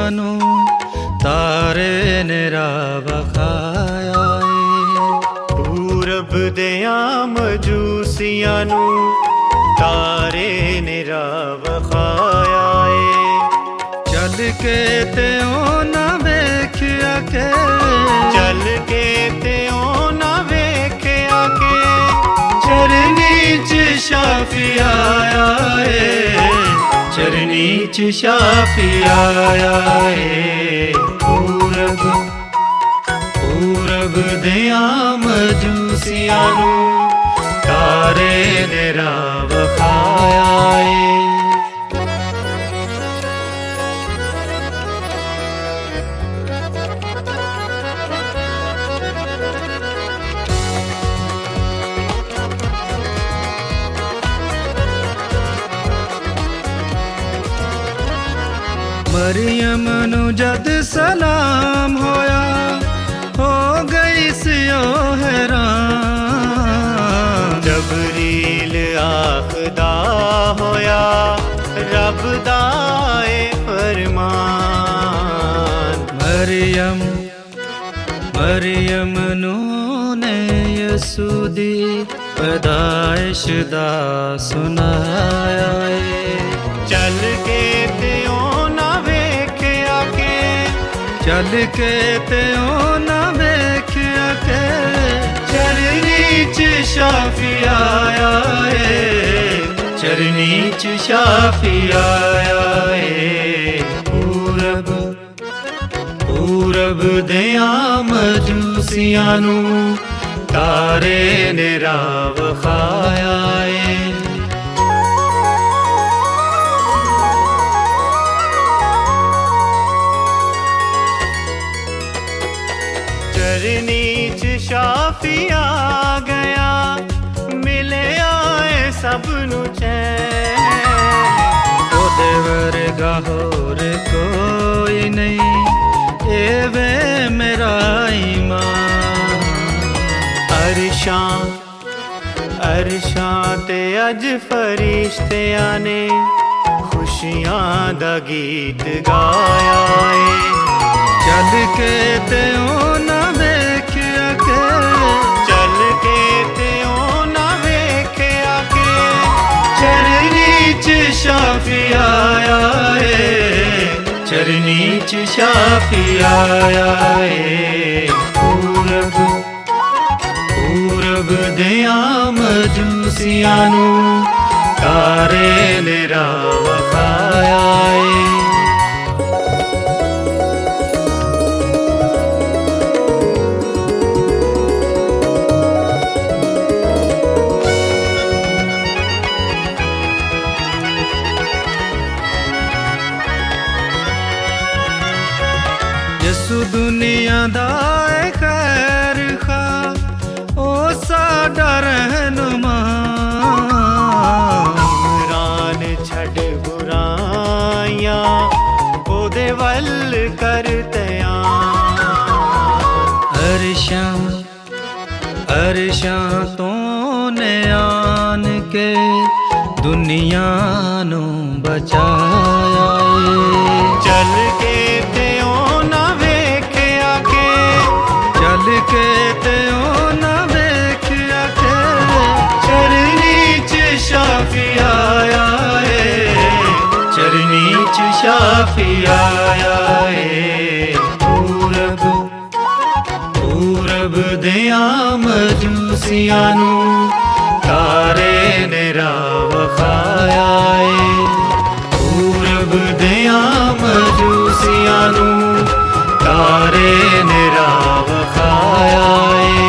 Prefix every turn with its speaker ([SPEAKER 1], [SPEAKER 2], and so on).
[SPEAKER 1] ਮਜੂਸੀਆਨੂੰ ਤਾਰੇ ਨੇ ਰਾਹ ਵਿਖਾਇਆ ਏ।
[SPEAKER 2] ਪੂਰਬ ਦਿਆਂ ਮਜੂਸੀਆਨੂੰ ਤਾਰੇ ਨੇ ਰਾਹ ਵਿਖਾਇਆ ਏ।
[SPEAKER 1] ਚੱਲ ਕੇ ਤੇ ਉਹ ਨਾ ਵੇਖਿਆ ਕੇ,
[SPEAKER 2] ਚੱਲ ਕੇ ਤੇ ਉਹ ਨਾ ਵੇਖਿਆ ਕੇ, ਚਰਨੀ ਚ ਸ਼ਾਫੀ ਆਇਆ ਏ, ਚਰਨੀ ਚ ਸ਼ਾਫੀ ਆਇਆ ਏ। ਪੂਰਬ ਪੂਰਬ ਦਿਆਂ ਮਜੂਸੀਆਨੂੰ ਤਾਰੇ ਨੇ ਰਾਹ ਵਿਖਾਇਆ ਏ।
[SPEAKER 1] ਮਰੀਮ ਨੂੰ ਜਦ ਸਲਾਮ ਹੋਇਆ, ਹੋ ਗਈ ਸੀ ਉਹ ਹੈਰਾਨ।
[SPEAKER 2] ਜਬਰੀਲ ਆਖਦਾ ਹੋਇਆ ਰੱਬ ਦਾ ਏ ਫਰਮਾਨ। ਮਰੀਮ ਨੂੰ ਨੇ ਯਿਸੂ ਦੀ ਪੈਦਾਇਸ਼ ਦਾ ਸੁਣਾਇਆ ਏ। ਚੱਲ ਕੇ ਤੇ ਉਹ ਨਾ ਵੇਖਿਆ ਕੇ,
[SPEAKER 1] ਚੱਲ ਕੇ ਤੇ ਉਹ ਨਾ ਵੇਖਿਆ ਕੇ,
[SPEAKER 2] ਚਰਨੀ ਚ ਸ਼ਾਫੀ ਆਇਆ ਏ, ਚਰਨੀ ਚ ਸ਼ਾਫੀ ਆਇਆ ਏ। ਪੂਰਬ ਪੂਰਬ ਦਿਆਂ ਮਜੂਸੀਆਨੂੰ ਤਾਰੇ ਨੇ ਰਾਹ ਵਿਖਾਇਆ ਏ। ਚਰਨੀ ਚ ਸ਼ਾਫੀ ਆ ਗਿਆ, ਮਿਲਿਆ ਏ ਸਭ ਨੂੰ ਚੈਨ।
[SPEAKER 1] ਉਹਦੇ ਵਰਗਾ ਹੋਰ ਕੋਈ ਨਹੀਂ, ਇਹ ਵੇ ਮੇਰਾ ਈਮਾਨ।
[SPEAKER 2] ਅਰਸ਼ਾਂ ਤੇ ਅੱਜ ਫਰਿਸ਼ਤਿਆਂ ਨੇ ਖੁਸ਼ੀਆਂ ਦਾ ਗੀਤ ਗਾਇਆ ਏ।
[SPEAKER 1] ਚੱਲ ਕੇ ਤੇ ਉਹ ਨਾ ਵੇਖਿਆ ਕੇ,
[SPEAKER 2] ਚੱਲ ਕੇ ਤੇ ਉਹ ਨਾ ਵੇਖਿਆ ਕੇ, ਚਰਨੀ ਚ ਸ਼ਾਫੀ ਆਇਆ ਏ, ਚਰਨੀ ਚ ਸ਼ਾਫੀ ਆਇਆ ਏ। ਪੂਰਬ ਦਿਆਂ ਮਜੂਸੀਆਨੂੰ ਤਾਰੇ ਨੇ ਰਾਹ ਵਿਖਾਇਆ ਏ।
[SPEAKER 1] ਯਿਸੂ ਦੁਨੀਆ ਦਾ ਏ ਖੈਰ ਖਾ, ਉਹ ਸਾਡਾ ਰਹਿਨੁਮਾ।
[SPEAKER 2] ਇਮਰਾਨ ਛੱਡ ਬੁਰਾਈਆਂ, ਉਹਦੇ ਵੱਲ ਕਰ ਧਿਆਨ।
[SPEAKER 1] ਅਰਸ਼ਾਂ ਤੋਂ ਨੇ ਆਨ ਕੇ ਦੁਨੀਆ ਨੂੰ ਬਚਾਇਆ ਏ।
[SPEAKER 2] ਚੱਲ ਕੇ ਤੇ ਉਹ ਨਾ ਵੇਖਿਆ ਕੇ,
[SPEAKER 1] ਚੱਲ ਕੇ ਤੇ ਉਹ ਨਾ ਵੇਖਿਆ ਕੇ,
[SPEAKER 2] ਚਰਨੀ ਚ ਸ਼ਾਫੀ ਆਇਆ ਏ, ਚਰਨੀ ਚ ਸ਼ਾਫੀ ਆਇਆ ਏ। ਪੂਰਬ ਦਿਆਂ ਮਜੂਸੀਆਨੂੰ ਤਾਰੇ ਨੇ ਰਾਹ ਵਿਖਾਇਆ ਏ। ਪੂਰਬ ਦਿਆਂ ਮਜੂਸੀਆਨੂੰ ਤਾਰੇ ਨੇ ਰਾਹ ਵਿਖਾਇਆ ਏ।